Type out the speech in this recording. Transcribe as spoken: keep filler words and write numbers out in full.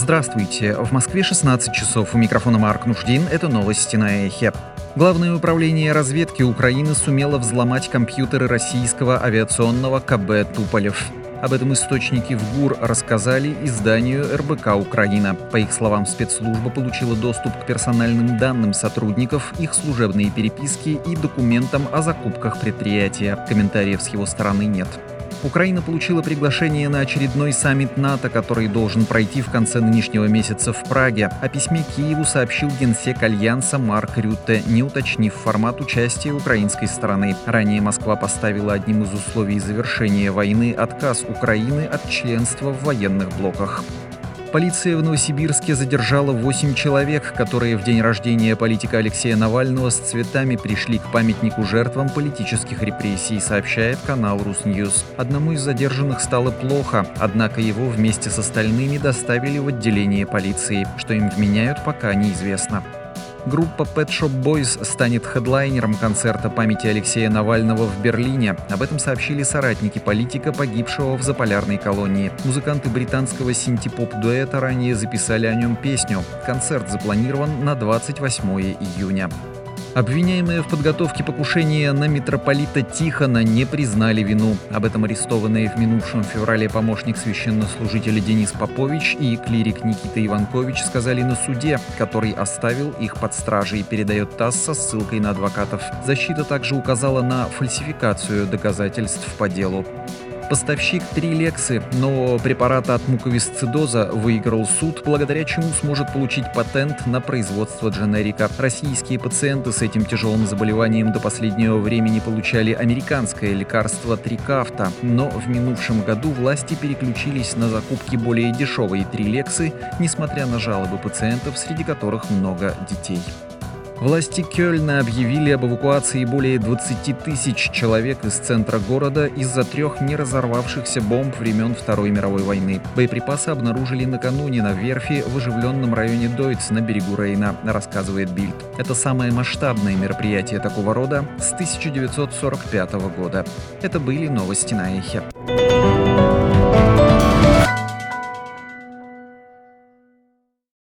Здравствуйте. В Москве шестнадцать часов. У микрофона Марк Нуждин. Это новости на Эхе. Главное управление разведки Украины сумело взломать компьютеры российского авиационного ка бэ «Туполев». Об этом источники в ГУР рассказали изданию эр бэ ка «Украина». По их словам, спецслужба получила доступ к персональным данным сотрудников, их служебные переписки и документам о закупках предприятия. Комментариев с его стороны нет. Украина получила приглашение на очередной саммит НАТО, который должен пройти в конце нынешнего месяца в Праге. О письме Киеву сообщил генсек Альянса Марк Рютте, не уточнив формат участия украинской стороны. Ранее Москва поставила одним из условий завершения войны отказ Украины от членства в военных блоках. Полиция в Новосибирске задержала восемь человек, которые в день рождения политика Алексея Навального с цветами пришли к памятнику жертвам политических репрессий, сообщает канал Русньюз. Одному из задержанных стало плохо, однако его вместе с остальными доставили в отделение полиции. Что им вменяют, пока неизвестно. Группа Pet Shop Boys станет хедлайнером концерта памяти Алексея Навального в Берлине. Об этом сообщили соратники политика, погибшего в заполярной колонии. Музыканты британского синти-поп-дуэта ранее записали о нем песню. Концерт запланирован на двадцать восьмое июня. Обвиняемые в подготовке покушения на митрополита Тихона не признали вину. Об этом арестованные в минувшем феврале помощник священнослужителя Денис Попович и клирик Никита Иванкович сказали на суде, который оставил их под стражей, передает ТАСС со ссылкой на адвокатов. Защита также указала на фальсификацию доказательств по делу. Поставщик Трилексы, нового препарата от муковисцидоза, выиграл суд, благодаря чему сможет получить патент на производство дженерика. Российские пациенты с этим тяжелым заболеванием до последнего времени получали американское лекарство Трикафта, но в минувшем году власти переключились на закупки более дешевой Трилексы, несмотря на жалобы пациентов, среди которых много детей. Власти Кёльна объявили об эвакуации более двадцати тысяч человек из центра города из-за трех неразорвавшихся бомб времен Второй мировой войны. Боеприпасы обнаружили накануне на верфи в оживленном районе Дойц на берегу Рейна, рассказывает Бильд. Это самое масштабное мероприятие такого рода с тысяча девятьсот сорок пятого года. Это были новости на Эхе.